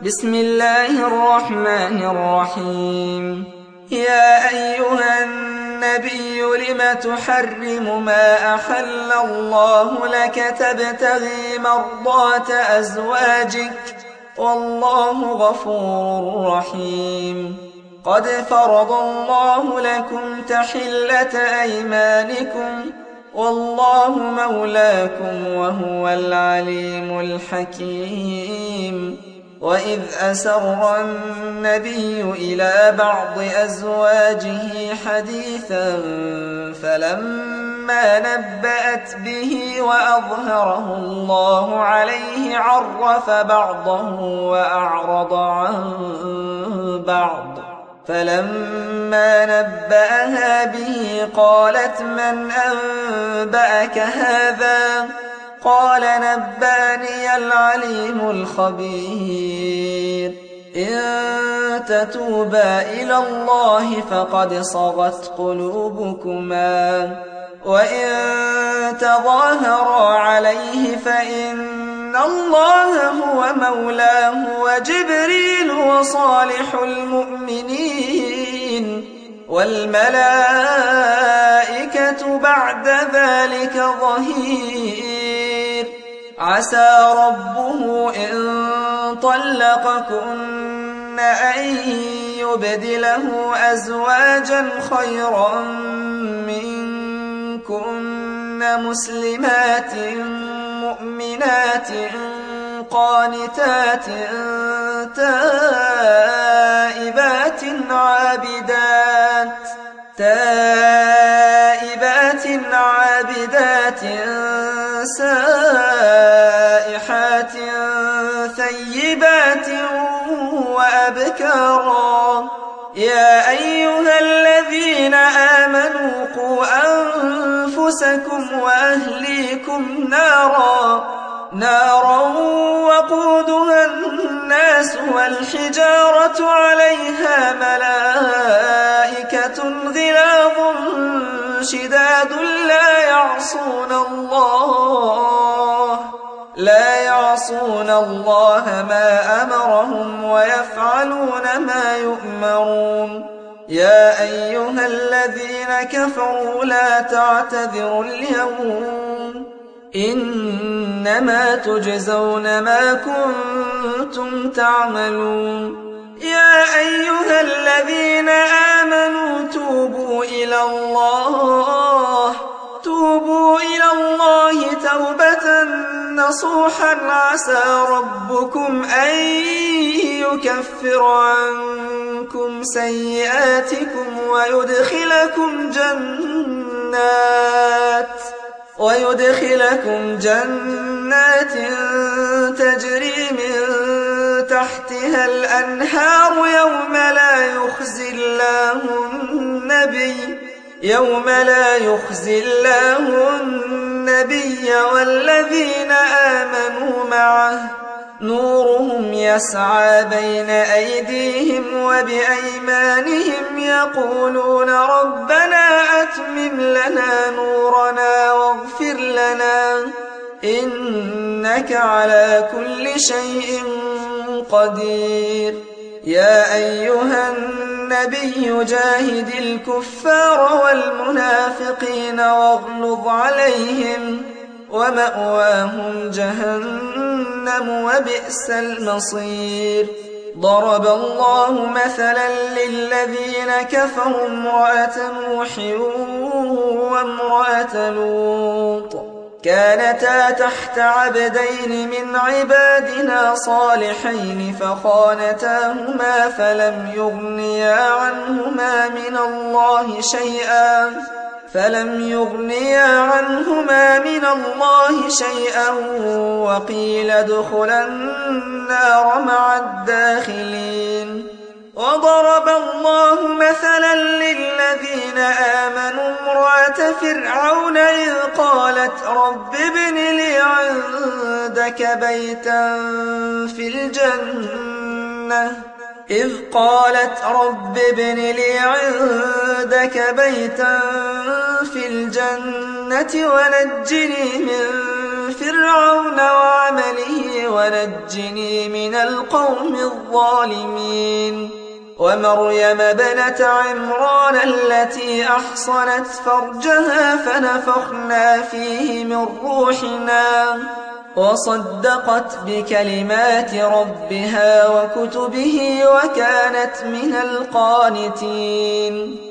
بسم الله الرحمن الرحيم. يا أيها النبي لم تحرم ما أحل الله لك تبتغي مرضات أزواجك والله غفور رحيم. قد فرض الله لكم تحلة أيمانكم والله مولاكم وهو العليم الحكيم. وإذ أسر النبي إلى بعض أزواجه حديثا فلما نبأت به وأظهره الله عليه عرف بعضه وأعرض عن بعض. فلما نبأها به قالت من أنبأك هذا؟ قال نبأني العليم الخبير. إن تتوبا إلى الله فقد صغت قلوبكما وإن تظاهرا عليه فإن الله هو مولاه وجبريل وصالح المؤمنين والملائكة بعد ذلك ظهير. عسى ربه إن طلقكن أن يبدله أزواجا خيرا منكن مسلمات مؤمنات قانتات تائبات عابدات سائحات ثيبات وأبكارا. يا أيها الذين آمنوا قوا أنفسكم وأهليكم نارا وقودها الناس والحجارة عليها ملائكة غلاظ شداد لا يعصون الله ما أمرهم ويفعلون ما يؤمرون. يا أيها الذين كفروا لا تعتذروا اليوم إنما تجزون ما كنتم تعملون. يا أيها الذين آمنوا توبوا إلى الله توبة نصوحا عسى ربكم أن يكفر عنكم سيئاتكم ويدخلكم جنات تجري من تحتها الأنهار يوم لا يخزي الله النبي والذين آمنوا معه نورهم يسعى بين أيديهم وبأيمانهم يقولون ربنا أتمم لنا نورنا واغفر لنا إنك على كل شيء قدير. يا أيها النبي جاهد الكفار والمنافقين واغلظ عليهم ومأواهم جهنم وبئس المصير. ضرب الله مثلا للذين كفروا امرأة نوح وامرأة لوط كانتا تحت عبدين من عبادنا صالحين فخانتاهما فلم يغنيا عنهما من الله شيئا وقيل ادخلا النار مع الداخلين. وضرب الله مثلا للذين آمنوا امرأة فرعون إذ قالت رب ابن لي عندك بيتا في الجنة ونجني من فرعون وعمله ونجني من القوم الظالمين ومريم ابنة عمران التي أحصنت فرجها فنفخنا فيه من روحنا وصدقت بكلمات ربها وكتبه وكانت من القانتين